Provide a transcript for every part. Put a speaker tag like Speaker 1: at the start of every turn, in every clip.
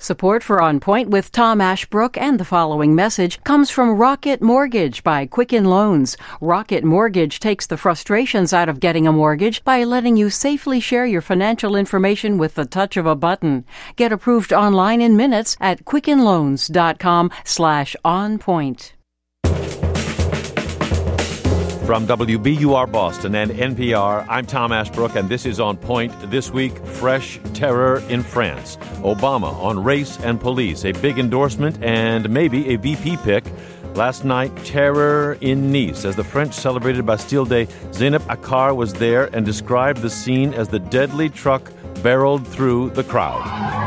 Speaker 1: Support for On Point with Tom Ashbrook and the following message comes from Rocket Mortgage by Quicken Loans. Rocket Mortgage takes the frustrations out of getting a mortgage by letting you safely share your financial information with the touch of a button. Get approved online in minutes at quickenloans.com/onpoint.
Speaker 2: From WBUR Boston and NPR, I'm Tom Ashbrook, and this is On Point. This week, fresh terror in France. Obama on race and police, a big endorsement and maybe a VP pick. Last night, terror in Nice. As the French celebrated Bastille Day, Zeynep Acar was there and described the scene as the deadly truck barreled through the crowd.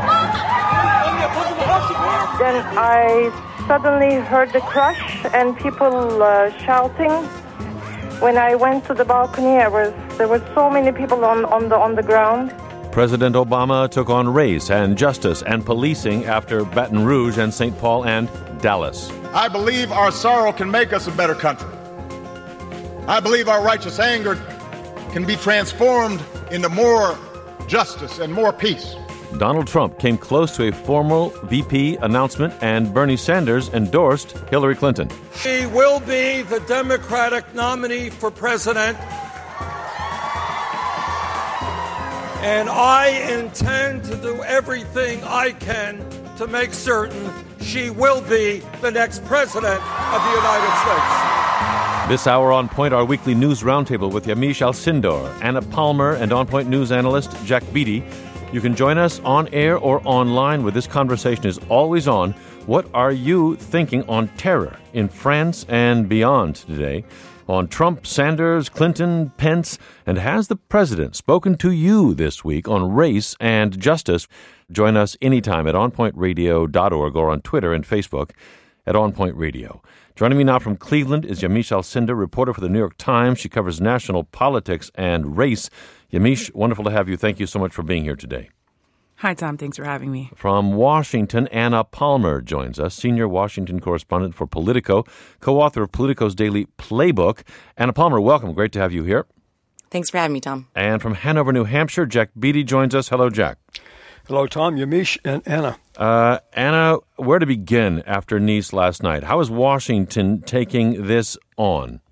Speaker 3: Then I suddenly heard the crash and people shouting. When I went to the balcony, there were so many people on the ground.
Speaker 2: President Obama took on race and justice and policing after Baton Rouge and St. Paul and Dallas.
Speaker 4: I believe our sorrow can make us a better country. I believe our righteous anger can be transformed into more justice and more peace.
Speaker 2: Donald Trump came close to a formal VP announcement, and Bernie Sanders endorsed Hillary Clinton.
Speaker 5: She will be the Democratic nominee for president, and I intend to do everything I can to make certain she will be the next president of the United States.
Speaker 2: This hour on Point, our weekly news roundtable with Yamiche Alcindor, Anna Palmer, and On Point news analyst Jack Beatty. You can join us on air or online where this conversation is always on. What are you thinking on terror in France and beyond today? On Trump, Sanders, Clinton, Pence, and has the president spoken to you this week on race and justice? Join us anytime at onpointradio.org or on Twitter and Facebook at On Point Radio. Joining me now from Cleveland is Yamiche Alcindor, reporter for the New York Times. She covers national politics and race. Yamiche, wonderful to have you. Thank you so much for being here today.
Speaker 6: Hi, Tom. Thanks for having me.
Speaker 2: From Washington, Anna Palmer joins us, senior Washington correspondent for Politico, co-author of Politico's daily Playbook. Anna Palmer, welcome. Great to have you here.
Speaker 6: Thanks for having me, Tom.
Speaker 2: And from Hanover, New Hampshire, Jack Beatty joins us. Hello, Jack.
Speaker 7: Hello, Tom, Yamiche, and Anna.
Speaker 2: Anna, where to begin after Nice last night? How is Washington taking this on?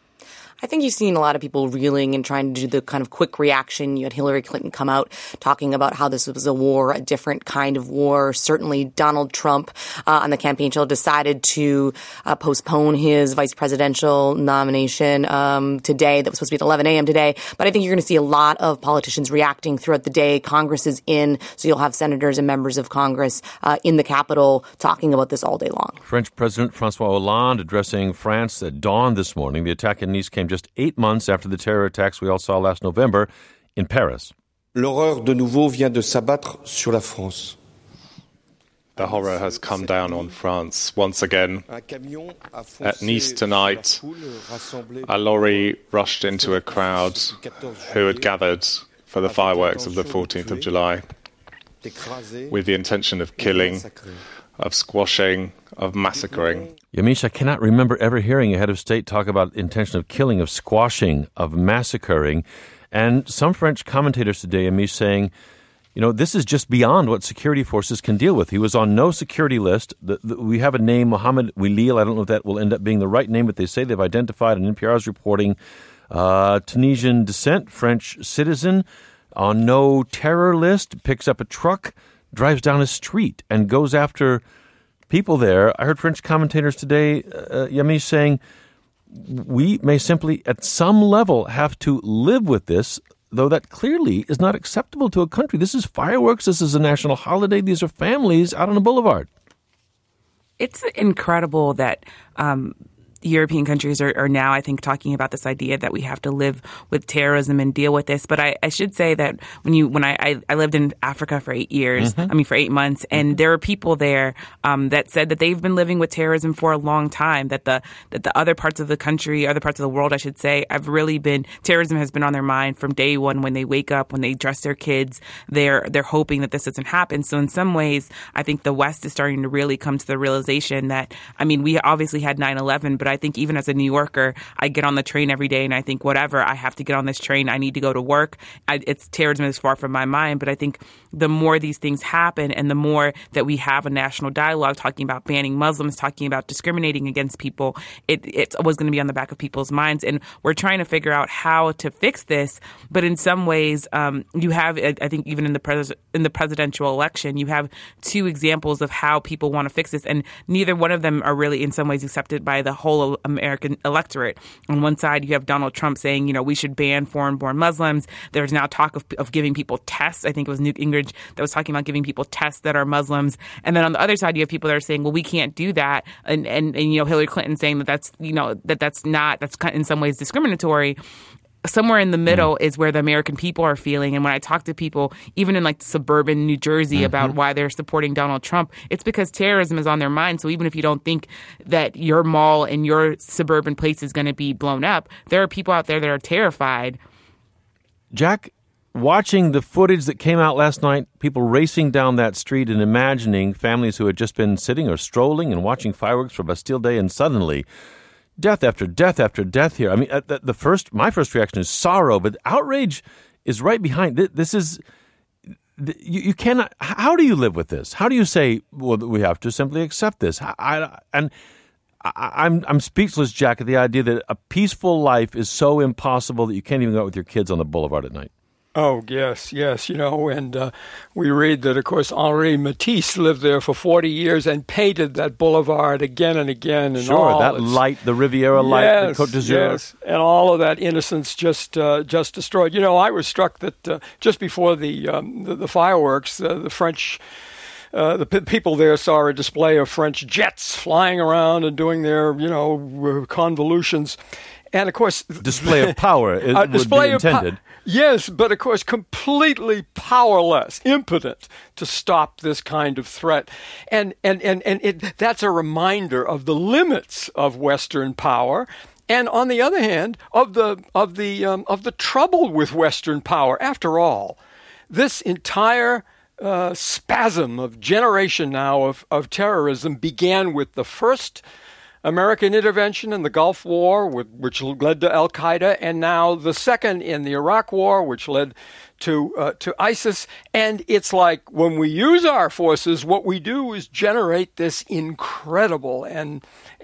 Speaker 6: I think you've seen a lot of people reeling and trying to do the kind of quick reaction. You had Hillary Clinton come out talking about how this was a war, a different kind of war. Certainly Donald Trump on the campaign trail decided to postpone his vice presidential nomination today. That was supposed to be at 11 a.m. today. But I think you're going to see a lot of politicians reacting throughout the day. Congress is in, so you'll have senators and members of Congress in the Capitol talking about this all day long.
Speaker 2: French President François Hollande addressing France at dawn this morning. The attack in Nice came just 8 months after the terror attacks we all saw last November in Paris.
Speaker 8: L'horreur de nouveau vient de s'abattre sur la France.
Speaker 9: The horror has come down on France once again. At Nice tonight, a lorry rushed into a crowd who had gathered for the fireworks of the 14th of July with the intention of killing, of squashing, of massacring.
Speaker 2: Yamiche, I cannot remember ever hearing a head of state talk about intention of killing, of squashing, of massacring. And some French commentators today, Yamiche, saying, you know, this is just beyond what security forces can deal with. He was on no security list. We have a name, Mohamed Ouilil. I don't know if that will end up being the right name, but they say they've identified, and NPR is reporting, Tunisian descent, French citizen, on no terror list, picks up a truck, drives down a street, and goes after people there. I heard French commentators today, Yamiche, saying we may simply at some level have to live with this, though that clearly is not acceptable to a country. This is fireworks. This is a national holiday. These are families out on a boulevard.
Speaker 6: It's incredible that European countries are now, I think, talking about this idea that we have to live with terrorism and deal with this. But I should say that when I lived in Africa for 8 years, for 8 months, and there are people there that said that they've been living with terrorism for a long time, that the other parts of the country, other parts of the world, I should say, terrorism has been on their mind from day one. When they wake up, when they dress their kids, they're hoping that this doesn't happen. So in some ways, I think the West is starting to really come to the realization that, we obviously had 9/11, but I I think even as a New Yorker, I get on the train every day and I think, whatever, I have to get on this train. I need to go to work. Terrorism is far from my mind, but I think the more these things happen and the more that we have a national dialogue talking about banning Muslims, talking about discriminating against people, it's always going to be on the back of people's minds. And we're trying to figure out how to fix this. But in some ways, you have, I think, even in the presidential election, you have two examples of how people want to fix this, and neither one of them are really in some ways accepted by the whole American electorate. On one side, you have Donald Trump saying, we should ban foreign-born Muslims. There's now talk of giving people tests. I think it was Newt Gingrich that was talking about giving people tests that are Muslims. And then on the other side, you have people that are saying, well, we can't do that. And Hillary Clinton saying that's in some ways discriminatory. Somewhere in the middle is where the American people are feeling. And when I talk to people, even in like suburban New Jersey, about why they're supporting Donald Trump, it's because terrorism is on their mind. So even if you don't think that your mall in your suburban place is going to be blown up, there are people out there that are terrified.
Speaker 2: Jack, watching the footage that came out last night, people racing down that street and imagining families who had just been sitting or strolling and watching fireworks for Bastille Day, and suddenly death after death after death here. I mean, my first reaction is sorrow, but outrage is right behind. This is, you cannot, how do you live with this? How do you say, well, we have to simply accept this? I'm speechless, Jack, at the idea that a peaceful life is so impossible that you can't even go out with your kids on the boulevard at night.
Speaker 7: Oh, yes. And we read that, of course, Henri Matisse lived there for 40 years and painted that boulevard again and again. And
Speaker 2: sure, that light, the Riviera light, the Côte d'Azur. Yes,
Speaker 7: and all of that innocence just destroyed. I was struck that just before the fireworks, the French... the people there saw a display of French jets flying around and doing their, convolutions. And, of course...
Speaker 2: Display of power would be intended.
Speaker 7: Yes, but, of course, completely powerless, impotent to stop this kind of threat. And that's a reminder of the limits of Western power. And on the other hand, of the trouble with Western power. After all, this entire spasm of generation now of terrorism began with the first American intervention in the Gulf War, which led to Al-Qaeda, and now the second in the Iraq War, which led to ISIS. And it's like when we use our forces, what we do is generate this incredible and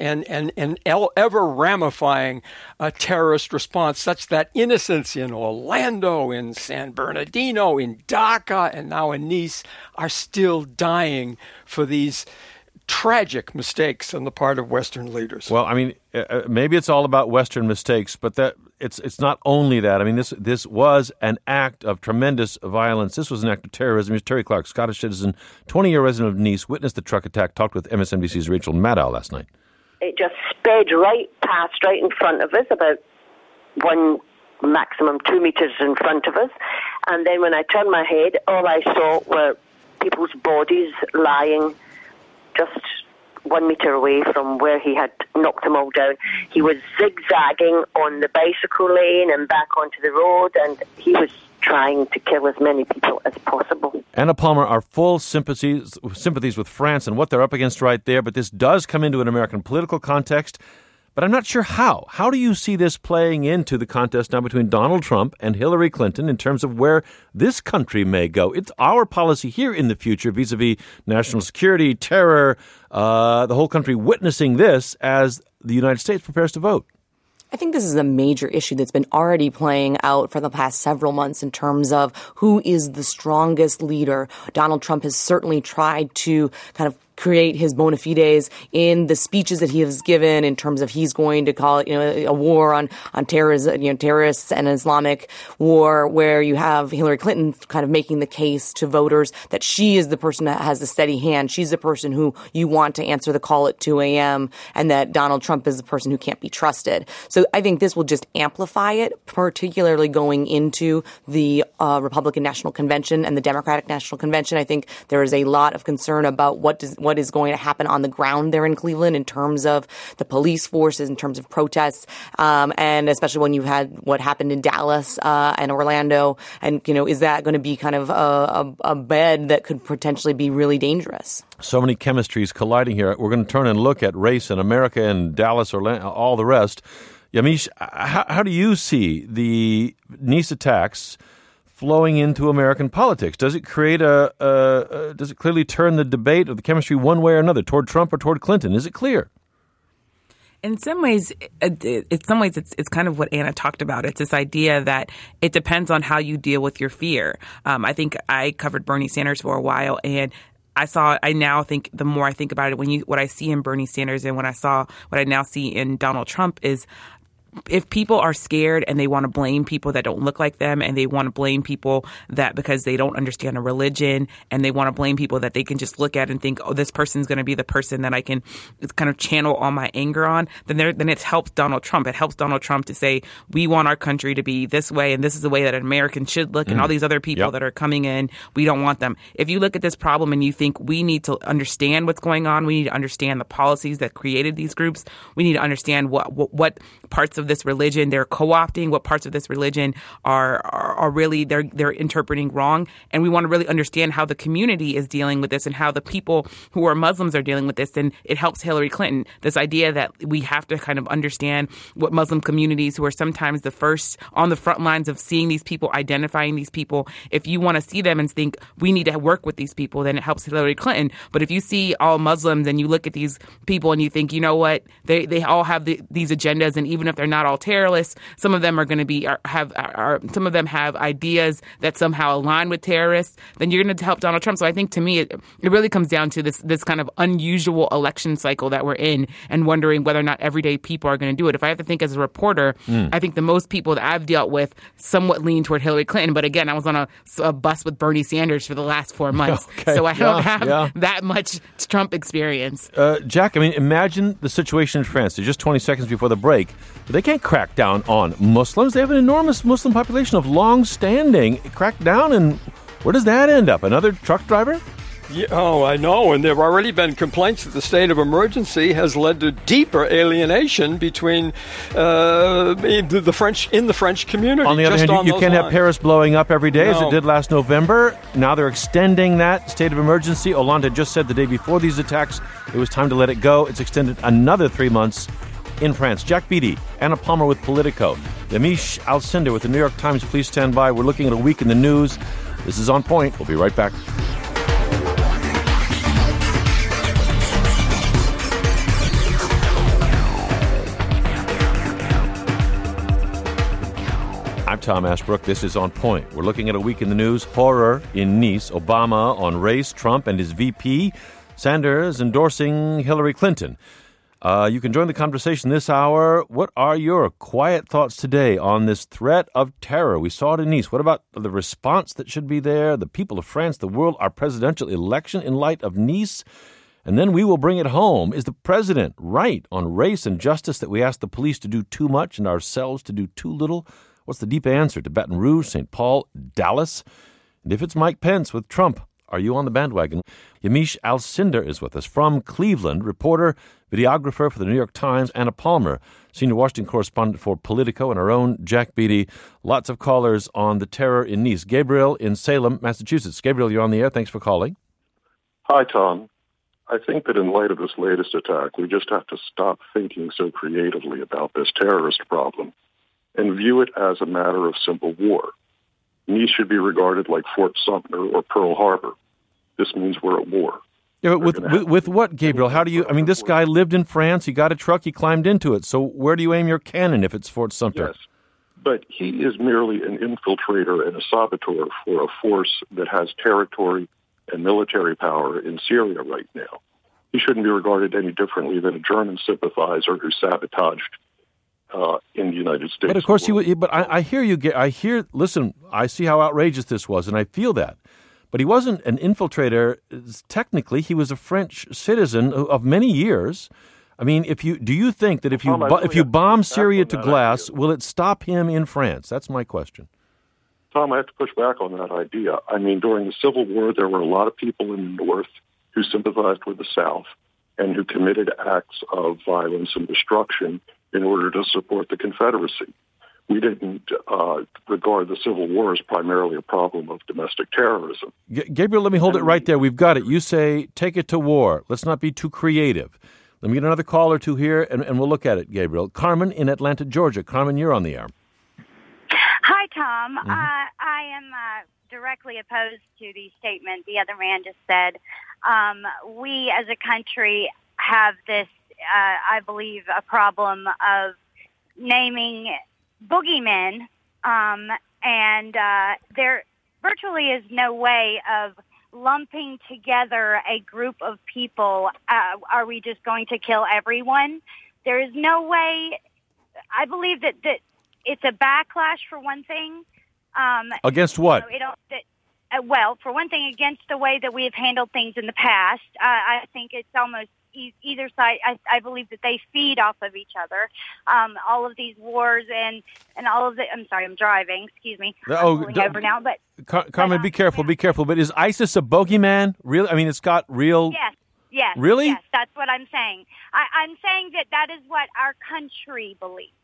Speaker 7: ever ramifying terrorist response, such that innocents in Orlando, in San Bernardino, in Dhaka, and now in Nice are still dying for these tragic mistakes on the part of Western leaders.
Speaker 2: Well, I mean, maybe it's all about Western mistakes, but that it's not only that. I mean, this was an act of tremendous violence. This was an act of terrorism. Here's Terry Clark, Scottish citizen, 20-year resident of Nice, witnessed the truck attack, talked with MSNBC's Rachel Maddow last night.
Speaker 10: It just sped right in front of us, about 1, maximum 2 meters in front of us. And then when I turned my head, all I saw were people's bodies lying just 1 meter away from where he had knocked them all down. He was zigzagging on the bicycle lane and back onto the road, and he was trying to kill as many people as possible.
Speaker 2: Anna Palmer, our full sympathies with France and what they're up against right there, but this does come into an American political context. But I'm not sure how. How do you see this playing into the contest now between Donald Trump and Hillary Clinton in terms of where this country may go? It's our policy here in the future vis-a-vis national security, terror, the whole country witnessing this as the United States prepares to vote.
Speaker 11: I think this is a major issue that's been already playing out for the past several months in terms of who is the strongest leader. Donald Trump has certainly tried to kind of create his bona fides in the speeches that he has given in terms of he's going to call it, a war on terrorism, terrorists and an Islamic war, where you have Hillary Clinton kind of making the case to voters that she is the person that has the steady hand. She's the person who you want to answer the call at 2 a.m. and that Donald Trump is the person who can't be trusted. So I think this will just amplify it, particularly going into the Republican National Convention and the Democratic National Convention. I think there is a lot of concern about what what is going to happen on the ground there in Cleveland in terms of the police forces, in terms of protests, and especially when you had what happened in Dallas and Orlando. And, is that going to be kind of a bed that could potentially be really dangerous?
Speaker 2: So many chemistries colliding here. We're going to turn and look at race in America and Dallas, Orlando, all the rest. Yamiche, how do you see the Nice attacks flowing into American politics? Does it create does it clearly turn the debate of the chemistry one way or another, toward Trump or toward Clinton? Is it clear?
Speaker 6: In some ways, it's kind of what Anna talked about. It's this idea that it depends on how you deal with your fear. I think I covered Bernie Sanders for a while, and I now think the more I think about it, what I see in Bernie Sanders and what I now see in Donald Trump is, if people are scared and they want to blame people that don't look like them, and they want to blame people that because they don't understand a religion, and they want to blame people that they can just look at and think, oh, this person's going to be the person that I can kind of channel all my anger on, then it helps Donald Trump. It helps Donald Trump to say, we want our country to be this way, and this is the way that an American should look, and all these other people that are coming in, we don't want them. If you look at this problem and you think we need to understand what's going on, we need to understand the policies that created these groups, we need to understand what parts of this religion they're co-opting, what parts of this religion are really they're interpreting wrong, and we want to really understand how the community is dealing with this and how the people who are Muslims are dealing with this. And it helps Hillary Clinton, this idea that we have to kind of understand what Muslim communities, who are sometimes the first on the front lines of seeing these people, identifying these people, if you want to see them and think we need to work with these people, then it helps Hillary Clinton. But if you see all Muslims and you look at these people and you think, you know what, they all have these agendas, and even if they're not all terrorists, some of them are going to be some of them have ideas that somehow align with terrorists, then you're going to help Donald Trump. So I think, to me, it really comes down to this kind of unusual election cycle that we're in, and wondering whether or not everyday people are going to do it. If I have to think as a reporter, I think the most people that I've dealt with somewhat lean toward Hillary Clinton. But again, I was on a bus with Bernie Sanders for the last 4 months, so I don't have that much Trump experience.
Speaker 2: Jack, I mean, imagine the situation in France. They're just 20 seconds before the break. But they can't crack down on Muslims. They have an enormous Muslim population of long-standing. Crack down, and where does that end up? Another truck driver?
Speaker 7: Yeah, I know, and there have already been complaints that the state of emergency has led to deeper alienation between the French community.
Speaker 2: On the other hand, you can't have Paris blowing up every day as it did last November. Now they're extending that state of emergency. Hollande had just said the day before these attacks it was time to let it go. It's extended another 3 months in France. Jack Beatty, Anna Palmer with Politico, Yamiche Alcindor with the New York Times. Please stand by. We're looking at a week in the news. This is On Point. We'll be right back. I'm Tom Ashbrook. This is On Point. We're looking at a week in the news. Horror in Nice. Obama on race. Trump and his VP. Sanders endorsing Hillary Clinton. You can join the conversation this hour. What are your quiet thoughts today on this threat of terror? We saw it in Nice. What about the response that should be there? The people of France, the world, our presidential election in light of Nice? And then we will bring it home. Is the president right on race and justice that we ask the police to do too much and ourselves to do too little? What's the deep answer to Baton Rouge, St. Paul, Dallas? And if it's Mike Pence with Trump, are you on the bandwagon? Yamiche Alcindor is with us from Cleveland, reporter, videographer for the New York Times. Anna Palmer, senior Washington correspondent for Politico, and our own Jack Beatty. Lots of callers on the terror in Nice. Gabriel in Salem, Massachusetts. Gabriel, you're on the air. Thanks for calling.
Speaker 12: Hi, Tom. I think that in light of this latest attack, we just have to stop thinking so creatively about this terrorist problem and view it as a matter of simple war. Nice should be regarded like Fort Sumter or Pearl Harbor. This means we're at war.
Speaker 2: Yeah, but with what, Gabriel? How do you... I mean, this guy lived in France. He got a truck. He climbed into it. So where do you aim your cannon if it's Fort Sumter?
Speaker 12: Yes, but he is merely an infiltrator and a saboteur for a force that has territory and military power in Syria right now. He shouldn't be regarded any differently than a German sympathizer who sabotaged in the United States.
Speaker 2: But of course, I hear you. Listen, I see how outrageous this was, and I feel that. But he wasn't an infiltrator. Technically, he was a French citizen of many years. I mean, do you think that if you bomb Syria to glass, will it stop him in France? That's my question.
Speaker 12: Tom, I have to push back on that idea. I mean, during the Civil War, there were a lot of people in the North who sympathized with the South and who committed acts of violence and destruction in order to support the Confederacy. We didn't regard the Civil War as primarily a problem of domestic terrorism.
Speaker 2: Gabriel, let me hold it right there. We've got it. You say, take it to war. Let's not be too creative. Let me get another call or two here, and we'll look at it, Gabriel. Carmen in Atlanta, Georgia. Carmen, you're on the air.
Speaker 13: Hi, Tom.
Speaker 2: Mm-hmm.
Speaker 13: I am directly opposed to the statement the other man just said. We as a country have this, I believe, a problem of naming boogeymen, and there virtually is no way of lumping together a group of people. Are we just going to kill everyone? There is no way. I believe that it's a backlash for one thing.
Speaker 2: Against what?
Speaker 13: Well, for one thing, against the way that we have handled things in the past. I think it's almost either side. I believe that they feed off of each other. All of these wars and all of the. I'm sorry, I'm driving. Excuse me. I'm pulling over now. But
Speaker 2: Carmen, be careful. Be careful. But is ISIS a bogeyman? Really? I mean, it's got real.
Speaker 13: Yes.
Speaker 2: Really?
Speaker 13: Yes, that's what I'm saying. I'm saying that is what our country believes.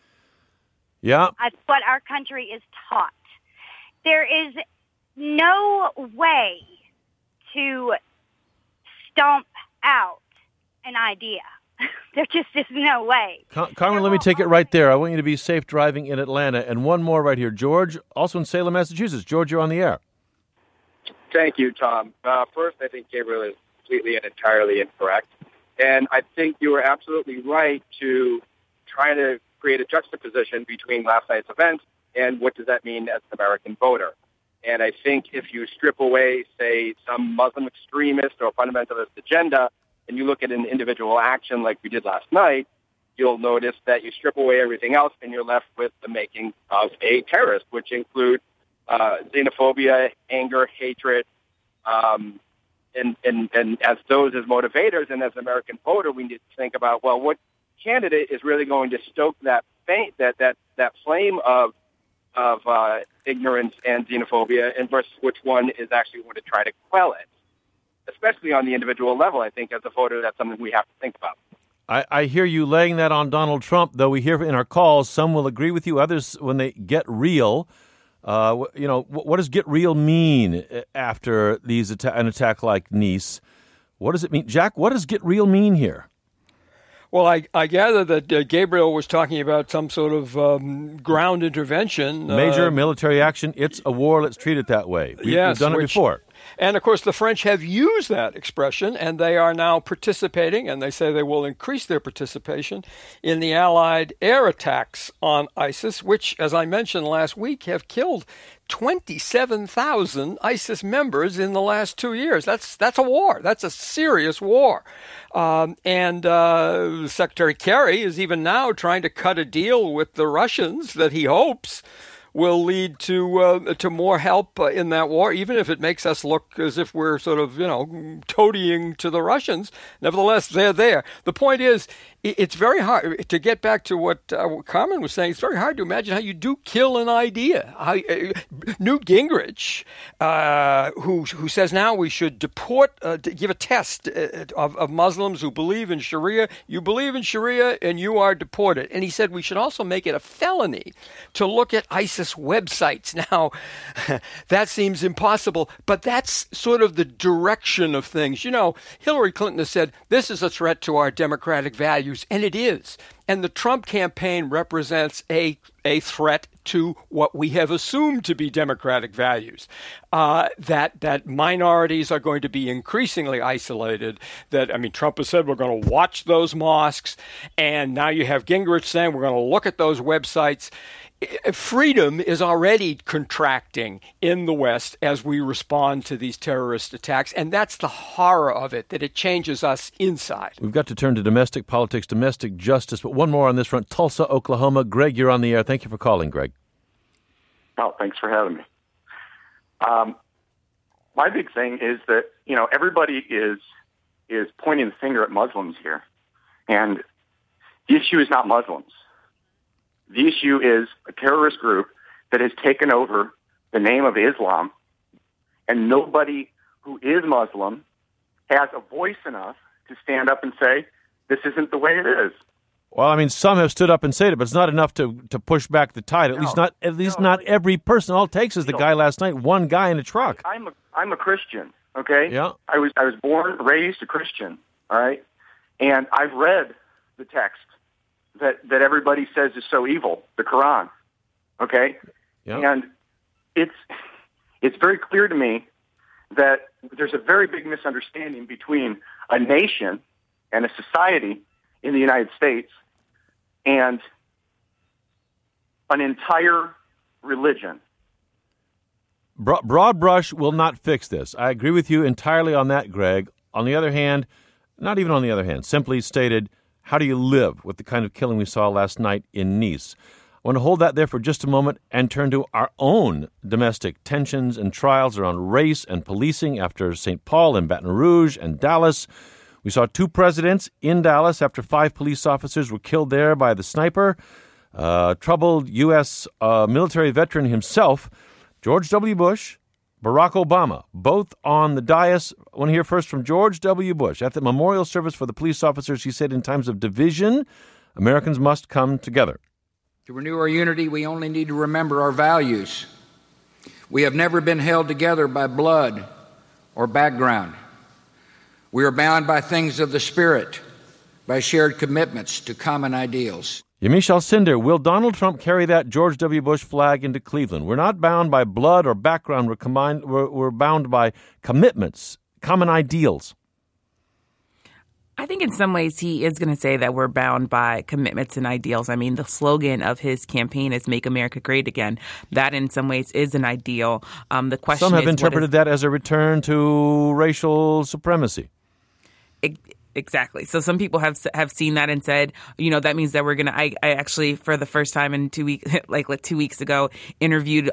Speaker 2: Yeah.
Speaker 13: That's what our country is taught. There is no way to stomp out an idea. There just is no way.
Speaker 2: Carmen, let me take it right there. I want you to be safe driving in Atlanta. And one more right here. George, also in Salem, Massachusetts. George, you're on the air.
Speaker 14: Thank you, Tom. First, I think Gabriel is completely and entirely incorrect. And I think you were absolutely right to try to create a juxtaposition between last night's event and what does that mean as an American voter. And I think if you strip away, say, some Muslim extremist or fundamentalist agenda, and you look at an individual action like we did last night, you'll notice that you strip away everything else and you're left with the making of a terrorist, which include xenophobia, anger, hatred, and as those as motivators and as an American voter, we need to think about, well, what candidate is really going to stoke that flame of ignorance and xenophobia, and versus which one is actually going to try to quell it. Especially on the individual level, I think as a voter, that's something we have to think about.
Speaker 2: I hear you laying that on Donald Trump, though we hear in our calls, some will agree with you, others, when they get real. What does get real mean after an attack like Nice? What does it mean? Jack, what does get real mean here?
Speaker 7: Well, I gather that Gabriel was talking about some sort of ground intervention.
Speaker 2: Major military action. It's a war. Let's treat it that way. We've done it before.
Speaker 7: And, of course, the French have used that expression, and they are now participating, and they say they will increase their participation in the Allied air attacks on ISIS, which, as I mentioned last week, have killed 27,000 ISIS members in the last 2 years. That's a war. That's a serious war. And Secretary Kerry is even now trying to cut a deal with the Russians that he hopes will lead to more help in that war, even if it makes us look as if we're sort of, toadying to the Russians. Nevertheless, they're there. The point is, it's very hard to get back to what Carmen was saying. It's very hard to imagine how you do kill an idea. Newt Gingrich, who says now we should deport, give a test of Muslims who believe in Sharia. You believe in Sharia and you are deported. And he said we should also make it a felony to look at ISIS websites. Now, that seems impossible, but that's sort of the direction of things. Hillary Clinton has said this is a threat to our democratic values. And it is. And the Trump campaign represents a threat to what we have assumed to be democratic values, that minorities are going to be increasingly isolated. Trump has said we're going to watch those mosques, and now you have Gingrich saying we're going to look at those websites. Freedom is already contracting in the West as we respond to these terrorist attacks, and that's the horror of it, that it changes us inside.
Speaker 2: We've got to turn to domestic politics, domestic justice, but one more on this front. Tulsa, Oklahoma. Greg, you're on the air. Thank you for calling, Greg.
Speaker 15: Oh, thanks for having me. My big thing is that, everybody is pointing the finger at Muslims here, and the issue is not Muslims. The issue is a terrorist group that has taken over the name of Islam, and nobody who is Muslim has a voice enough to stand up and say, this isn't the way it is.
Speaker 2: Well, I mean, some have stood up and said it, but it's not enough to push back the tide. At least not every person. All it takes is the guy last night, one guy in a truck.
Speaker 15: I'm a Christian, okay?
Speaker 2: Yeah.
Speaker 15: I was born, raised a Christian, all right? And I've read the text that everybody says is so evil, the Quran, okay?
Speaker 2: Yeah.
Speaker 15: And it's very clear to me that there's a very big misunderstanding between a nation and a society in the United States and an entire religion.
Speaker 2: Broad brush will not fix this. I agree with you entirely on that, Greg. On the other hand, not even on the other hand, simply stated, how do you live with the kind of killing we saw last night in Nice? I want to hold that there for just a moment and turn to our own domestic tensions and trials around race and policing after St. Paul and Baton Rouge and Dallas. We saw 2 presidents in Dallas after 5 police officers were killed there by the sniper. Troubled U.S. Military veteran himself, George W. Bush, Barack Obama, both on the dais. I want to hear first from George W. Bush. At the memorial service for the police officers, he said, in times of division, Americans must come together.
Speaker 16: To renew our unity, we only need to remember our values. We have never been held together by blood or background. We are bound by things of the Spirit, by shared commitments to common ideals.
Speaker 2: Yamiche Alcindor, will Donald Trump carry that George W. Bush flag into Cleveland? We're not bound by blood or background. We're bound by commitments, common ideals.
Speaker 6: I think in some ways he is going to say that we're bound by commitments and ideals. I mean, the slogan of his campaign is "Make America Great Again." That, in some ways, is an ideal. The question
Speaker 2: Some have interpreted that as a return to racial supremacy.
Speaker 6: Exactly. So some people have seen that and said, that means that we're going to, I actually, for the first time in 2 weeks, like 2 weeks ago, interviewed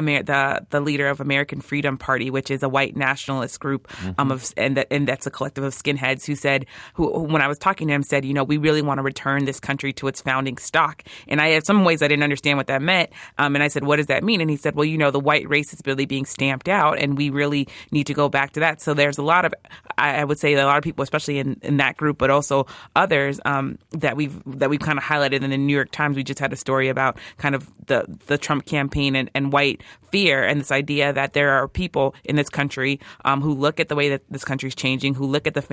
Speaker 6: the leader of American Freedom Party, which is a white nationalist group, and that's a collective of skinheads who when I was talking to him, said, we really want to return this country to its founding stock. And in some ways I didn't understand what that meant. And I said, what does that mean? And he said, well, the white race is really being stamped out, and we really need to go back to that. So there's a lot of, I would say, a lot of people, especially in that group, but also others that we've kind of highlighted in the New York Times. We just had a story about kind of the Trump campaign and white fear, and this idea that there are people in this country who look at the way that this country is changing, who look at the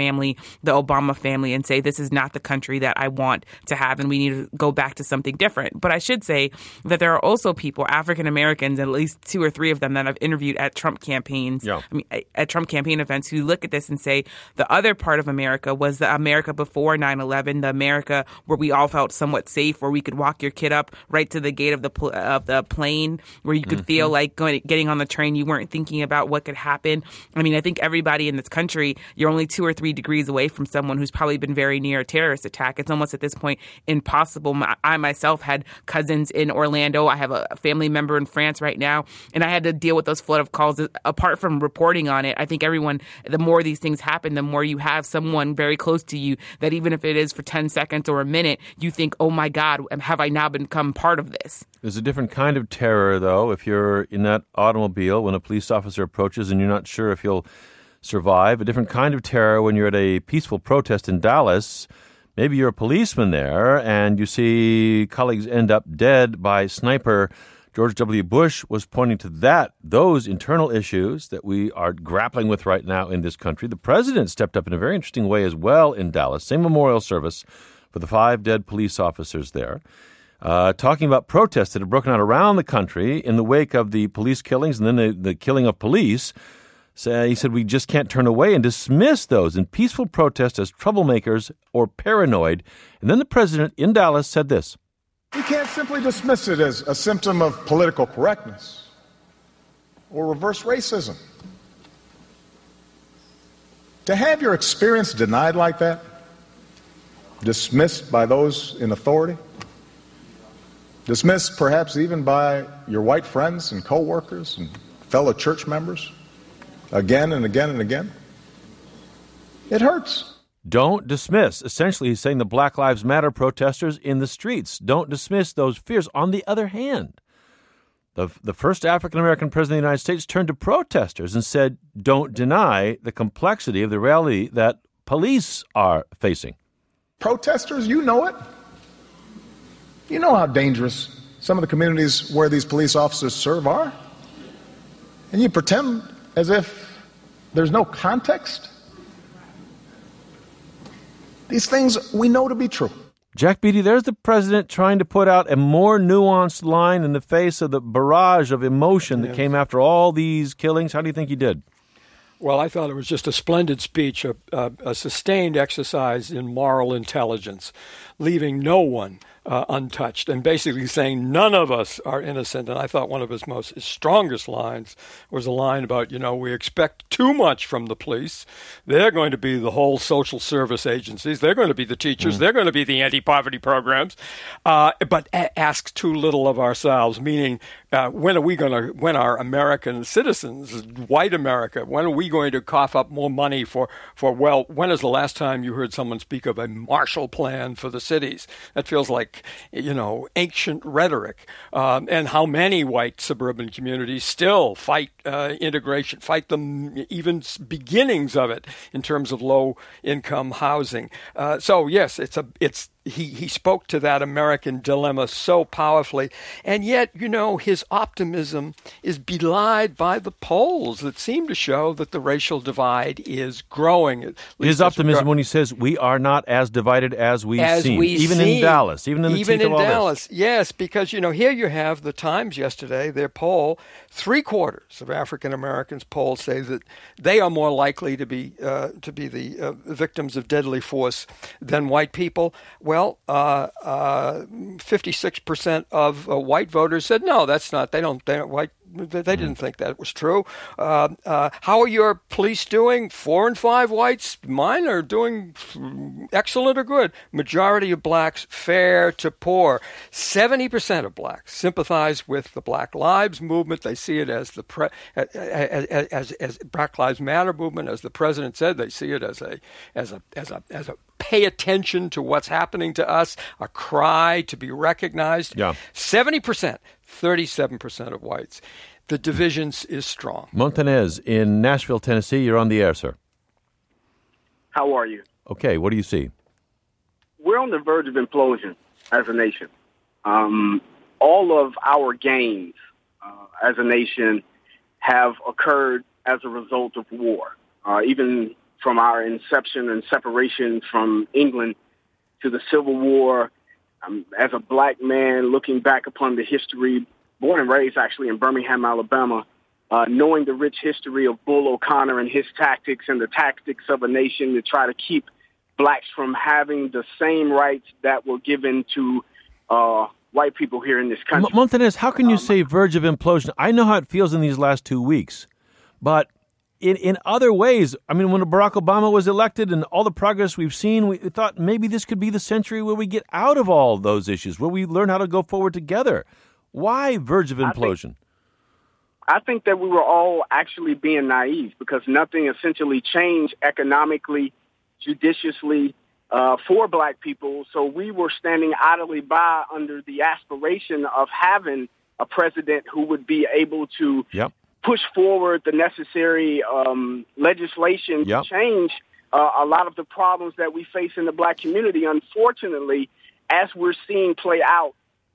Speaker 6: Obama family, and say, this is not the country that I want to have, and we need to go back to something different. But I should say that there are also people, African Americans, at least 2 or 3 of them that I've interviewed at Trump campaigns, at Trump campaign events, who look at this and say, the other part of America was the America before 9/11, the America where we all felt somewhat safe, where we could walk your kid up right to the gate of the plane, where you could feel like getting on the train, you weren't thinking about what could happen. I mean, I think everybody in this country, you're only 2 or 3 degrees away from someone who's probably been very near a terrorist attack. It's almost at this point impossible. I myself had cousins in Orlando. I have a family member in France right now, and I had to deal with those flood of calls. Apart from reporting on it, I think everyone, the more these things happen, the more you have someone very close to you that even if it is for 10 seconds or a minute, you think, oh my God, have I now become part of this?
Speaker 2: There's a different kind of terror, though, if you're in that automobile when a police officer approaches and you're not sure if you'll survive. A different kind of terror when you're at a peaceful protest in Dallas. Maybe you're a policeman there and you see colleagues end up dead by sniper. George W. Bush was pointing to those internal issues that we are grappling with right now in this country. The president stepped up in a very interesting way as well in Dallas. Same memorial service for the 5 dead police officers there. Talking about protests that have broken out around the country in the wake of the police killings and then the killing of police. So he said we just can't turn away and dismiss those in peaceful protest as troublemakers or paranoid. And then the president in Dallas said this.
Speaker 4: We can't simply dismiss it as a symptom of political correctness or reverse racism. To have your experience denied like that, dismissed by those in authority, dismissed perhaps even by your white friends and co-workers and fellow church members, again and again and again, it hurts.
Speaker 2: Don't dismiss. Essentially, he's saying the Black Lives Matter protesters in the streets. Don't dismiss those fears. On the other hand, the first African-American president of the United States, turned to protesters and said, don't deny the complexity of the reality that police are facing.
Speaker 4: Protesters, you know it. You know how dangerous some of the communities where these police officers serve are. And you pretend as if there's no context. These things we know to be true.
Speaker 2: Jack Beatty, there's the president trying to put out a more nuanced line in the face of the barrage of emotion that came after all these killings. How do you think he did?
Speaker 7: Well, I thought it was just a splendid speech, a sustained exercise in moral intelligence, leaving no one untouched, and basically saying none of us are innocent. And I thought one of his strongest lines was a line about, we expect too much from the police. They're going to be the whole social service agencies. They're going to be the teachers. They're going to be the anti-poverty programs, but ask too little of ourselves, meaning when our American citizens, white America, when are we going to cough up more money when is the last time you heard someone speak of a Marshall Plan for the cities? That feels like, ancient rhetoric. And how many white suburban communities still fight integration, fight the even beginnings of it in terms of low-income housing. So yes, he spoke to that American dilemma so powerfully, and yet, his optimism is belied by the polls that seem to show that the racial divide is growing.
Speaker 2: His optimism when he says we are not as divided as we seem, even in Dallas, even in the teeth of all
Speaker 7: Dallas,
Speaker 2: this.
Speaker 7: Yes, because here you have the Times yesterday. Their poll, 3/4 of African Americans polled say that they are more likely to be the victims of deadly force than white people. Well, 56% of white voters said no. That's not. They didn't think that was true. How are your police doing? 4 in 5 whites. Mine are doing excellent or good. Majority of blacks, fair to poor. 70% of blacks sympathize with the Black Lives Movement. They see it as as Black Lives Matter movement, as the president said. They see it as a pay attention to what's happening to us, a cry to be recognized. 70%, 37% of whites. The divisions is strong.
Speaker 2: Montanez in Nashville, Tennessee. You're on the air, sir.
Speaker 17: How are you?
Speaker 2: Okay, what do you see?
Speaker 17: We're on the verge of implosion as a nation. All of our gains as a nation have occurred as a result of war. Even from our inception and separation from England to the Civil War, as a black man looking back upon the history, born and raised actually in Birmingham, Alabama, knowing the rich history of Bull O'Connor and his tactics and the tactics of a nation to try to keep blacks from having the same rights that were given to white people here in this country.
Speaker 2: Montanez, how can you say verge of implosion? I know how it feels in these last 2 weeks, but in other ways, I mean, when Barack Obama was elected and all the progress we've seen, we thought maybe this could be the century where we get out of all those issues, where we learn how to go forward together. Why verge of implosion?
Speaker 17: I think that we were all actually being naive because nothing essentially changed economically, judiciously for black people. So we were standing idly by under the aspiration of having a president who would be able to push forward the necessary legislation to change a lot of the problems that we face in the black community. Unfortunately, as we're seeing play out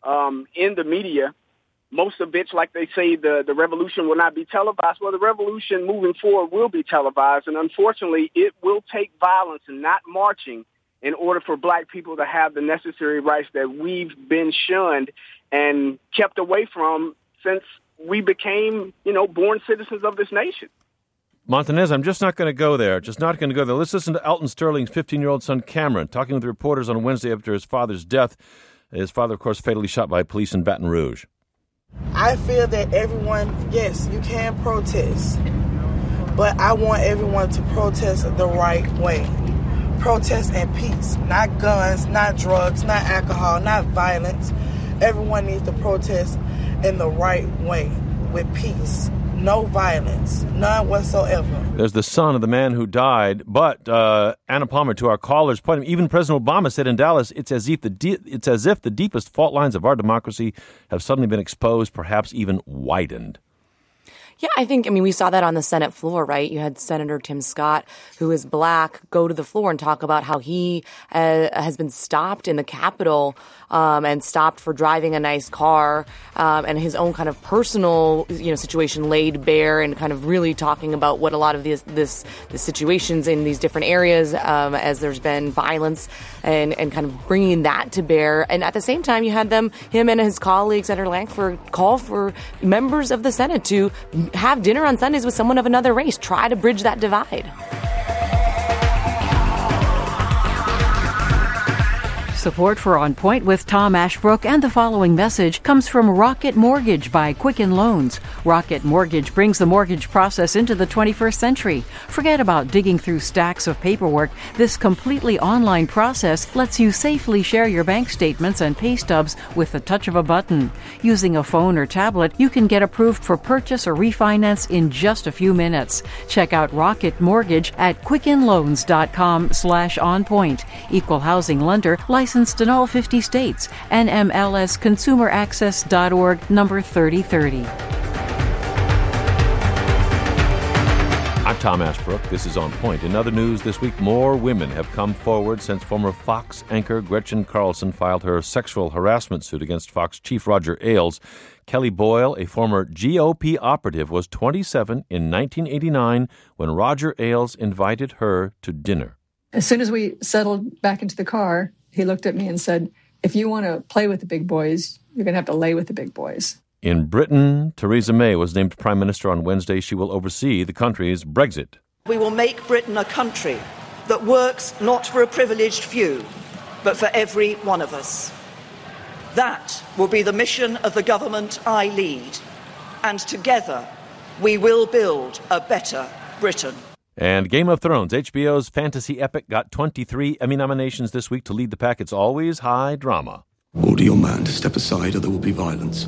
Speaker 17: in the media, most of it, like they say, the revolution will not be televised. Well, the revolution moving forward will be televised, and unfortunately, it will take violence and not marching in order for black people to have the necessary rights that we've been shunned and kept away from since we became, born citizens of this nation.
Speaker 2: Montanez, I'm just not going to go there. Let's listen to Alton Sterling's 15-year-old son, Cameron, talking with reporters on Wednesday after his father's death. His father, of course, fatally shot by police in Baton Rouge.
Speaker 18: I feel that everyone, yes, you can protest, but I want everyone to protest the right way. Protest in peace, not guns, not drugs, not alcohol, not violence. Everyone needs to protest in the right way, with peace, no violence, none whatsoever.
Speaker 2: There's the son of the man who died. But Anna Palmer, to our caller's point, even President Obama said in Dallas, it's as if the deepest fault lines of our democracy have suddenly been exposed, perhaps even widened.
Speaker 11: Yeah, we saw that on the Senate floor, right? You had Senator Tim Scott, who is black, go to the floor and talk about how he has been stopped in the Capitol and stopped for driving a nice car, and his own kind of personal, situation laid bare, and kind of really talking about what a lot of the situations in these different areas as there's been violence, and kind of bringing that to bear. And at the same time, you had him and his colleague, Senator Lankford, call for members of the Senate to have dinner on Sundays with someone of another race. Try to bridge that divide.
Speaker 1: Support for On Point with Tom Ashbrook and the following message comes from Rocket Mortgage by Quicken Loans. Rocket Mortgage brings the mortgage process into the 21st century. Forget about digging through stacks of paperwork. This completely online process lets you safely share your bank statements and pay stubs with the touch of a button. Using a phone or tablet, you can get approved for purchase or refinance in just a few minutes. Check out Rocket Mortgage at quickenloans.com/onpoint. Equal housing lender, licensed in all 50 states. NMLSconsumeraccess.org, number 3030.
Speaker 2: I'm Tom Ashbrook. This is On Point. In other news this week, more women have come forward since former Fox anchor Gretchen Carlson filed her sexual harassment suit against Fox chief Roger Ailes. Kelly Boyle, a former GOP operative, was 27 in 1989 when Roger Ailes invited her to dinner.
Speaker 19: As soon as we settled back into the car, he looked at me and said, if you want to play with the big boys, you're going to have to lay with the big boys.
Speaker 2: In Britain, Theresa May was named Prime Minister on Wednesday. She will oversee the country's Brexit.
Speaker 20: We will make Britain a country that works not for a privileged few, but for every one of us. That will be the mission of the government I lead. And together, we will build a better Britain.
Speaker 2: And Game of Thrones, HBO's fantasy epic, got 23 Emmy nominations this week to lead the pack. It's always high drama.
Speaker 21: Order your man to step aside or there will be violence.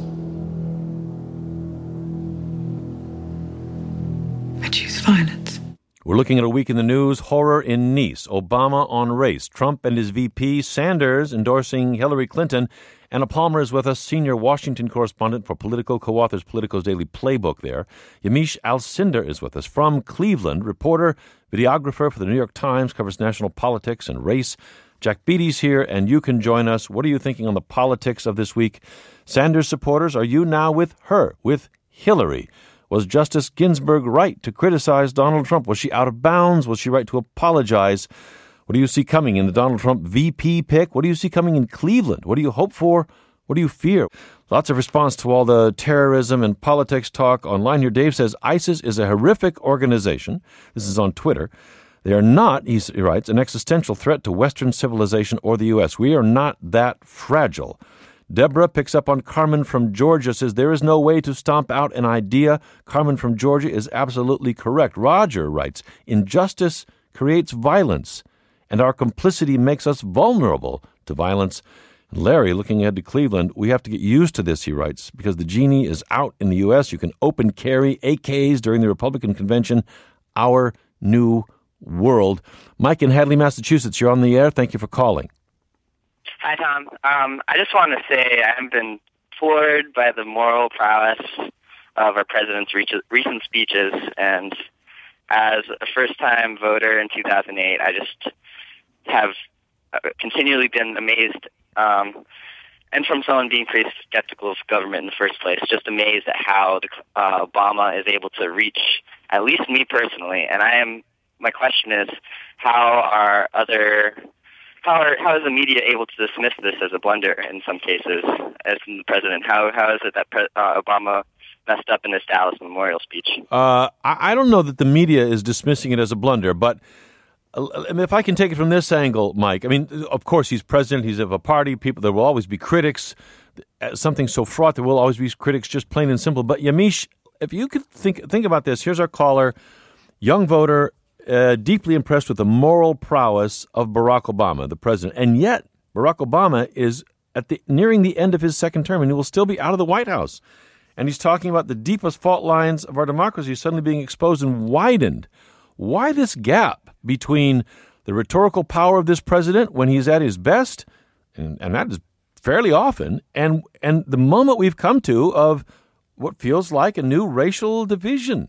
Speaker 19: I choose violence.
Speaker 2: We're looking at a week in the news. Horror in Nice. Obama on race. Trump and his VP. Sanders endorsing Hillary Clinton. Anna Palmer is with us, senior Washington correspondent for Politico, co-authors Politico's daily playbook there. Yamiche Alcindor is with us from Cleveland, reporter, videographer for the New York Times, covers national politics and race. Jack Beatty's here, and you can join us. What are you thinking on the politics of this week? Sanders supporters, are you now with her, with Hillary? Was Justice Ginsburg right to criticize Donald Trump? Was she out of bounds? Was she right to apologize? What do you see coming in the Donald Trump VP pick? What do you see coming in Cleveland? What do you hope for? What do you fear? Lots of response to all the terrorism and politics talk online here. Dave says ISIS is a horrific organization. This is on Twitter. They are not, he writes, an existential threat to Western civilization or the U.S. We are not that fragile. Deborah picks up on Carmen from Georgia, says there is no way to stomp out an idea. Carmen from Georgia is absolutely correct. Roger writes, injustice creates violence, and our complicity makes us vulnerable to violence. And Larry, looking ahead to Cleveland, we have to get used to this, he writes, because the genie is out in the U.S. You can open carry AKs during the Republican convention. Our new world. Mike in Hadley, Massachusetts, you're on the air. Thank you for calling.
Speaker 22: Hi, Tom. I just want to say I have been floored by the moral prowess of our president's recent speeches, and as a first-time voter in 2008, I just have continually been amazed, and from someone being pretty skeptical of government in the first place, just amazed at how Obama is able to reach at least me personally. And my question is, how is the media able to dismiss this as a blunder in some cases, as in the president? How is it that Obama messed up in this Dallas memorial speech?
Speaker 2: I don't know that the media is dismissing it as a blunder, but if I can take it from this angle, Mike, I mean, of course, he's president, he's of a party, there will always be critics. Something so fraught, there will always be critics, just plain and simple. But Yamiche, if you could think about this, here's our caller, young voter, deeply impressed with the moral prowess of Barack Obama, the president. And yet, Barack Obama is nearing the end of his second term, and he will still be out of the White House. and he's talking about the deepest fault lines of our democracy suddenly being exposed and widened. Why this gap between the rhetorical power of this president when he's at his best, and that is fairly often, and the moment we've come to of what feels like a new racial division?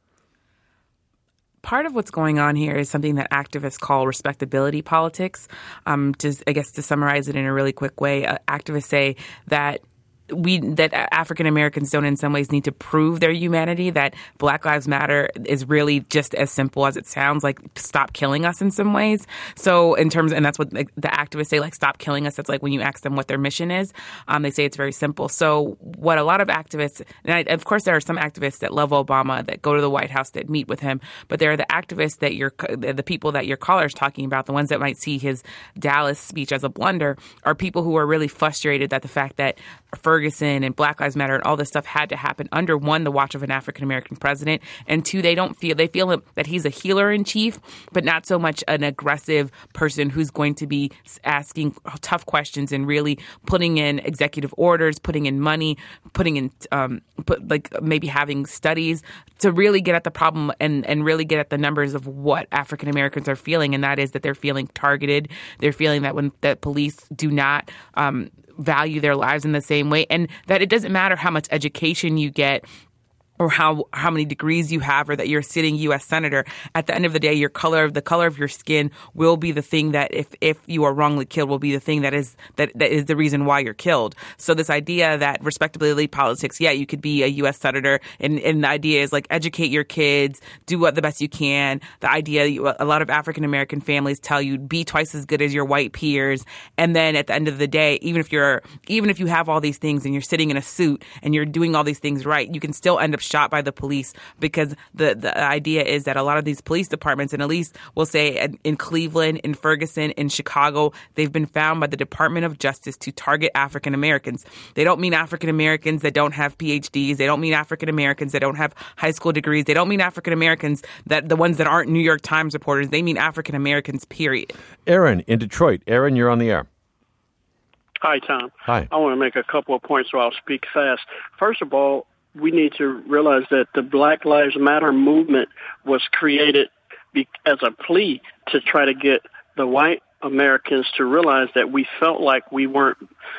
Speaker 6: Part of what's going on here is something that activists call respectability politics. To summarize it in a really quick way, activists say that African Americans don't in some ways need to prove their humanity, that Black Lives Matter is really just as simple as it sounds, like stop killing us in some ways. So and that's what the activists say, like stop killing us. That's like when you ask them what their mission is, they say it's very simple. So what a lot of activists, and of course there are some activists that love Obama, that go to the White House, that meet with him, but there are the activists the people that your caller is talking about, the ones that might see his Dallas speech as a blunder, are people who are really frustrated that the fact that Ferguson and Black Lives Matter and all this stuff had to happen under, one, the watch of an African-American president, and two, they feel that he's a healer in chief, but not so much an aggressive person who's going to be asking tough questions and really putting in executive orders, putting in money, putting in maybe having studies to really get at the problem and really get at the numbers of what African-Americans are feeling, and that is that they're feeling targeted. They're feeling that police do not value their lives in the same way, and that it doesn't matter how much education you get or how many degrees you have, or that you're a sitting U.S. senator. At the end of the day, the color of your skin will be the thing that, if you are wrongly killed, will be the thing that is the reason why you're killed. So this idea that respectability politics, yeah, you could be a U.S. senator, and the idea is like educate your kids, do what the best you can. The idea, a lot of African American families tell you, be twice as good as your white peers, and then at the end of the day, even if you have all these things and you're sitting in a suit and you're doing all these things right, you can still end up shot by the police, because the idea is that a lot of these police departments, and at least we'll say in Cleveland, in Ferguson, in Chicago, they've been found by the Department of Justice to target African Americans. They don't mean African Americans that don't have PhDs. They don't mean African Americans that don't have high school degrees. They don't mean African Americans that the ones that aren't New York Times reporters. They mean African Americans, period.
Speaker 2: Aaron in Detroit. Aaron, you're on the air.
Speaker 3: Hi, Tom.
Speaker 2: Hi.
Speaker 3: I want to make a couple of points, so I'll speak fast. First of all, we need to realize that the Black Lives Matter movement was created as a plea to try to get the white Americans to realize that we felt like we weren't,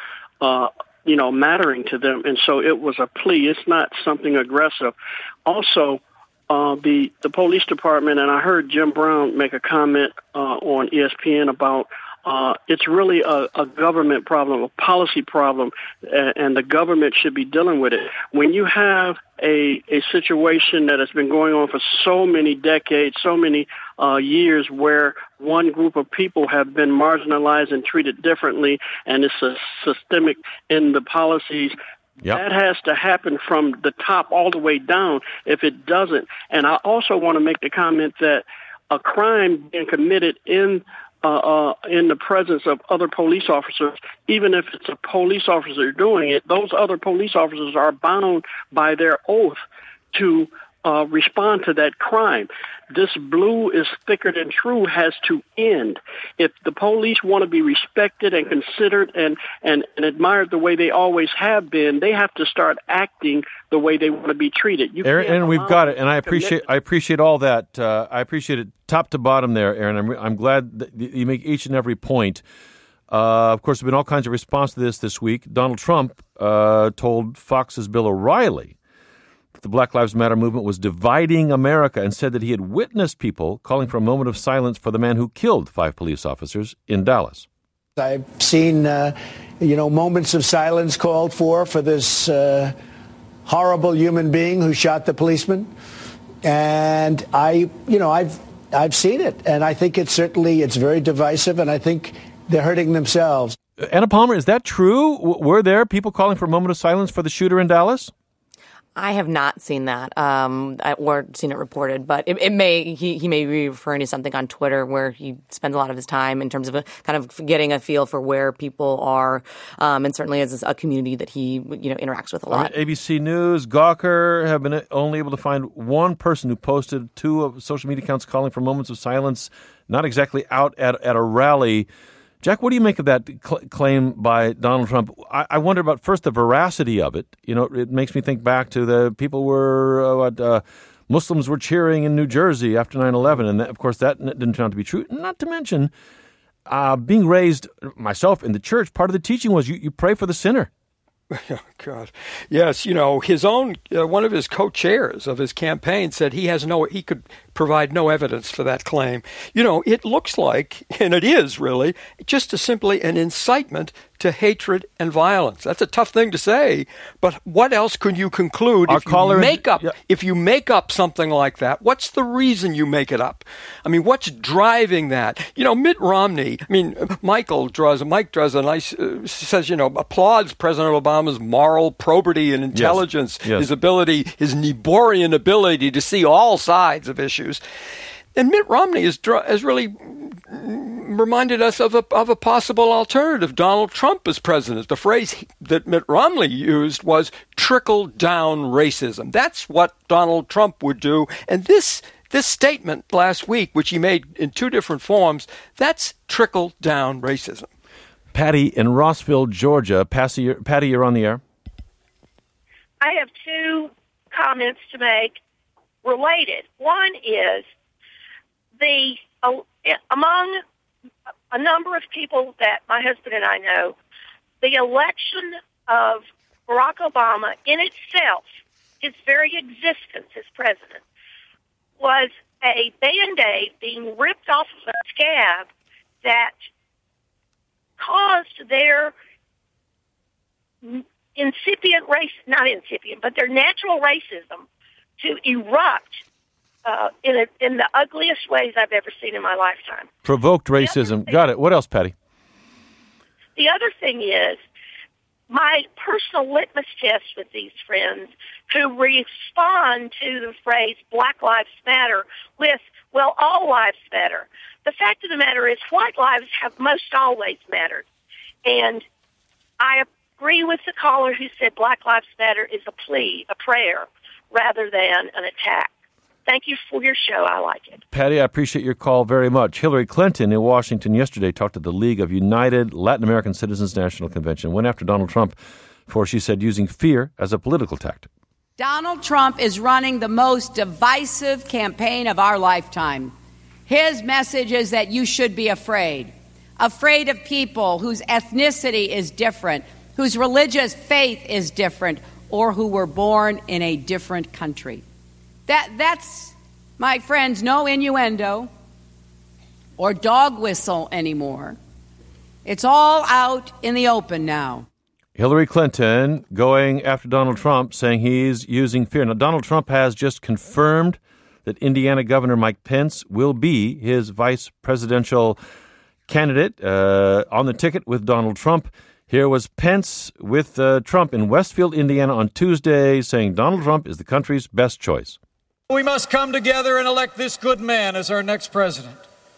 Speaker 3: mattering to them. And so it was a plea. It's not something aggressive. Also, the police department, and I heard Jim Brown make a comment on ESPN about it's really a government problem, a policy problem, and the government should be dealing with it. When you have a situation that has been going on for so many decades, so many years, where one group of people have been marginalized and treated differently, and it's a systemic in the policies, yep, that has to happen from the top all the way down. If it doesn't, and I also want to make the comment that a crime being committed in the presence of other police officers, even if it's a police officer doing it, those other police officers are bound by their oath to respond to that crime. This blue is thicker than true has to end. If the police want to be respected and considered and admired the way they always have been, they have to start acting the way they want to be treated.
Speaker 2: Aaron, we've got it, and I appreciate all that. I appreciate it top to bottom there, Aaron. I'm glad that you make each and every point. Of course, there have been all kinds of response to this week. Donald Trump told Fox's Bill O'Reilly the Black Lives Matter movement was dividing America, and said that he had witnessed people calling for a moment of silence for the man who killed 5 police officers in Dallas.
Speaker 5: I've seen, moments of silence called for this horrible human being who shot the policeman, and I've seen it, and I think it's very divisive, and I think they're hurting themselves.
Speaker 2: Anna Palmer, is that true? Were there people calling for a moment of silence for the shooter in Dallas?
Speaker 11: I have not seen that or seen it reported, but he may be referring to something on Twitter where he spends a lot of his time in terms of kind of getting a feel for where people are, and certainly as a community that he interacts with a lot.
Speaker 2: ABC News, Gawker have been only able to find one person who posted 2 social media accounts calling for moments of silence, not exactly out at a rally. Jack, what do you make of that claim by Donald Trump? I wonder about, first, the veracity of it. You know, it makes me think back to the people were, Muslims were cheering in New Jersey after 9/11, and of course that didn't turn out to be true. Not to mention, being raised, myself, in the church, part of the teaching was you pray for the sinner.
Speaker 7: Oh, God. Yes, you know, his own, one of his co-chairs of his campaign said he could provide no evidence for that claim. You know, it looks like, and it is really, just simply an incitement to hatred and violence. That's a tough thing to say, but what else could you conclude if you make up something like that? What's the reason you make it up? I mean, what's driving that? You know, Mitt Romney, Mike draws a nice, says, you know, applauds President Obama's moral probity and intelligence, his ability, his Niebuhrian ability to see all sides of issues. And Mitt Romney has really reminded us of a possible alternative. Donald Trump as president. The phrase that Mitt Romney used was trickle-down racism. That's what Donald Trump would do. And this statement last week, which he made in two different forms, that's trickle-down racism.
Speaker 2: Patty in Rossville, Georgia. Patty, you're on the air.
Speaker 8: I have two comments to make related. One is among a number of people that my husband and I know, the election of Barack Obama in itself, his very existence as president, was a Band-Aid being ripped off of a scab that caused their their natural racism to erupt in the ugliest ways I've ever seen in my lifetime.
Speaker 2: Provoked racism. Got it. What else, Patty?
Speaker 8: The other thing is my personal litmus test with these friends who respond to the phrase Black Lives Matter with, well, all lives matter. The fact of the matter is white lives have most always mattered. And I agree with the caller who said Black Lives Matter is a plea, a prayer, rather than an attack. Thank you for your show. I like it.
Speaker 2: Patty, I appreciate your call very much. Hillary Clinton in Washington yesterday talked at the League of United Latin American Citizens National Convention, went after Donald Trump for, she said, using fear as a political tactic.
Speaker 9: Donald Trump is running the most divisive campaign of our lifetime. His message is that you should be afraid of people whose ethnicity is different, whose religious faith is different, or who were born in a different country. That's, my friends, no innuendo or dog whistle anymore. It's all out in the open now.
Speaker 2: Hillary Clinton going after Donald Trump, saying he's using fear. Now, Donald Trump has just confirmed that Indiana Governor Mike Pence will be his vice presidential candidate on the ticket with Donald Trump. Here was Pence with Trump in Westfield, Indiana on Tuesday, saying Donald Trump is the country's best choice.
Speaker 23: We must come together and elect this good man as our next president.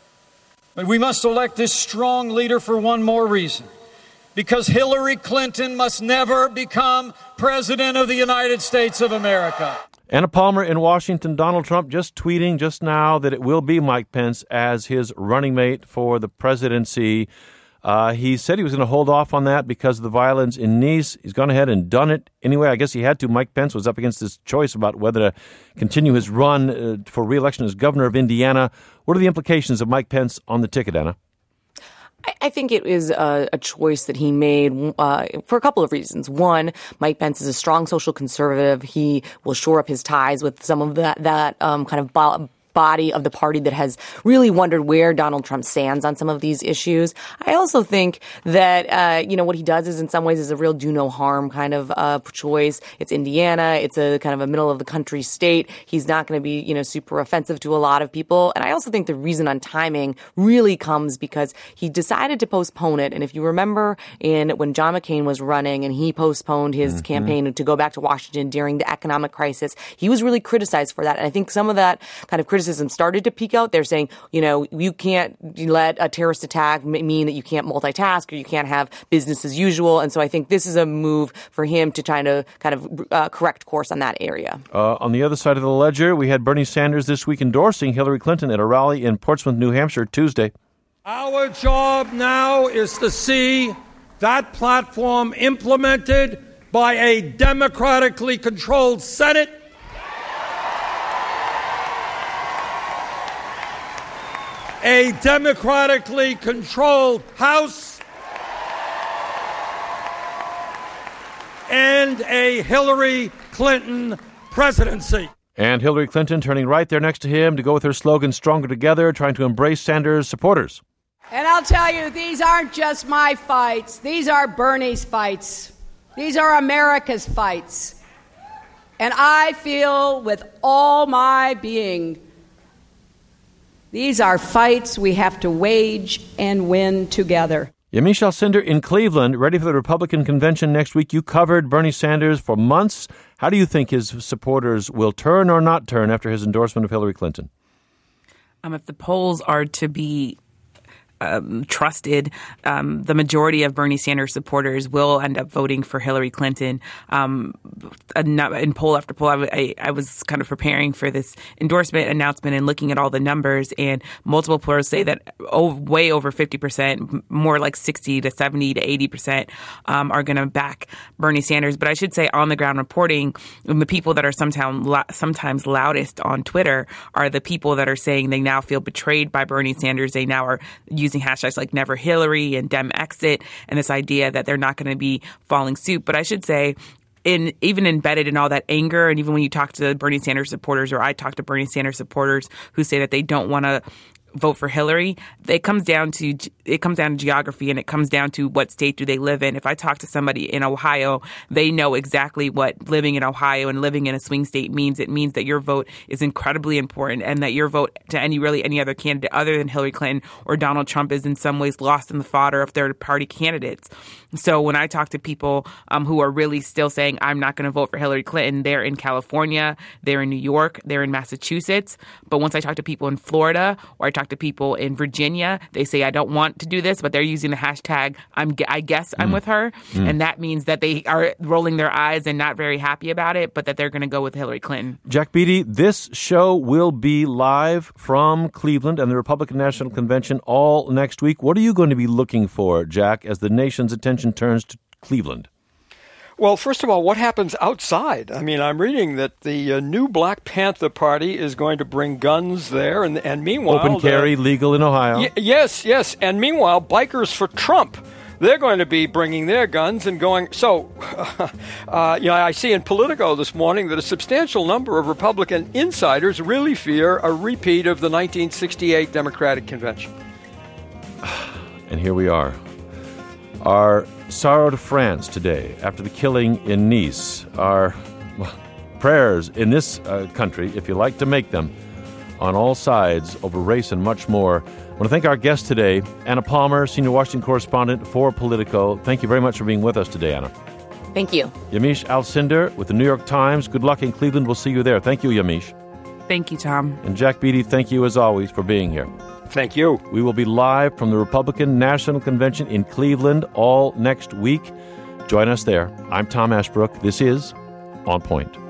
Speaker 23: But we must elect this strong leader for one more reason. Because Hillary Clinton must never become president of the United States of America.
Speaker 2: Anna Palmer in Washington. Donald Trump just tweeting just now that it will be Mike Pence as his running mate for the presidency. He said he was going to hold off on that because of the violence in Nice. He's gone ahead and done it anyway. I guess he had to. Mike Pence was up against this choice about whether to continue his run for re-election as governor of Indiana. What are the implications of Mike Pence on the ticket, Anna?
Speaker 11: I think it is a choice that he made for a couple of reasons. One, Mike Pence is a strong social conservative. He will shore up his ties with some of that kind of body of the party that has really wondered where Donald Trump stands on some of these issues. I also think that, what he does is in some ways is a real do no harm kind of choice. It's Indiana. It's a kind of a middle of the country state. He's not going to be, super offensive to a lot of people. And I also think the reason on timing really comes because he decided to postpone it. And if you remember when John McCain was running and he postponed his campaign to go back to Washington during the economic crisis, he was really criticized for that. And I think some of that kind of criticism started to peak out. They're saying, you can't let a terrorist attack mean that you can't multitask or you can't have business as usual. And so I think this is a move for him to try to kind of correct course on that area.
Speaker 2: On the other side of the ledger, we had Bernie Sanders this week endorsing Hillary Clinton at a rally in Portsmouth, New Hampshire, Tuesday.
Speaker 23: Our job now is to see that platform implemented by a democratically controlled Senate, a democratically controlled House, and a Hillary Clinton presidency.
Speaker 2: And Hillary Clinton turning right there next to him to go with her slogan, Stronger Together, trying to embrace Sanders' supporters.
Speaker 9: And I'll tell you, these aren't just my fights. These are Bernie's fights. These are America's fights. And I feel with all my being, these are fights we have to wage and win together.
Speaker 2: Yamiche Alcindor in Cleveland, ready for the Republican convention next week. You covered Bernie Sanders for months. How do you think his supporters will turn or not turn after his endorsement of Hillary Clinton?
Speaker 6: If the polls are to be trusted, the majority of Bernie Sanders supporters will end up voting for Hillary Clinton. In poll after poll, I was kind of preparing for this endorsement announcement and looking at all the numbers, and multiple polls say that way over 50%, more like 60 to 70 to 80% are going to back Bernie Sanders. But I should say on the ground reporting, the people that are sometimes loudest on Twitter are the people that are saying they now feel betrayed by Bernie Sanders. They now are using hashtags like Never Hillary and Dem Exit, and this idea that they're not going to be following suit. But I should say, even embedded in all that anger, and even when you talk to Bernie Sanders supporters, or I talk to Bernie Sanders supporters who say that they don't want to vote for Hillary, it comes down to geography, and it comes down to what state do they live in. If I talk to somebody in Ohio, they know exactly what living in Ohio and living in a swing state means. It means that your vote is incredibly important, and that your vote to any other candidate other than Hillary Clinton or Donald Trump is in some ways lost in the fodder of third-party candidates. So when I talk to people who are really still saying, I'm not going to vote for Hillary Clinton, they're in California, they're in New York, they're in Massachusetts. But once I talk to people in Florida, or I talk to people in Virginia, they say, I don't want to do this, but they're using the hashtag, I guess I'm with her. And that means that they are rolling their eyes and not very happy about it, but that they're going to go with Hillary Clinton.
Speaker 2: Jack Beatty, this show will be live from Cleveland and the Republican National Convention all next week. What are you going to be looking for, Jack, as the nation's attention turns to Cleveland?
Speaker 7: Well, first of all, what happens outside? I mean, I'm reading that the new Black Panther Party is going to bring guns there, and meanwhile...
Speaker 2: Open carry, legal in Ohio.
Speaker 7: Yes. And meanwhile, Bikers for Trump, they're going to be bringing their guns and going... So, I see in Politico this morning that a substantial number of Republican insiders really fear a repeat of the 1968 Democratic Convention.
Speaker 2: And here we are. Our sorrow to France today after the killing in Nice. Our prayers in this country, if you like to make them, on all sides over race and much more. I want to thank our guest today, Anna Palmer, senior Washington correspondent for Politico. Thank you very much for being with us today, Anna.
Speaker 11: Thank you.
Speaker 2: Yamiche Alcindor with the New York Times. Good luck in Cleveland. We'll see you there. Thank you, Yamiche.
Speaker 6: Thank you, Tom.
Speaker 2: And Jack Beatty, thank you as always for being here.
Speaker 7: Thank you.
Speaker 2: We will be live from the Republican National Convention in Cleveland all next week. Join us there. I'm Tom Ashbrook. This is On Point.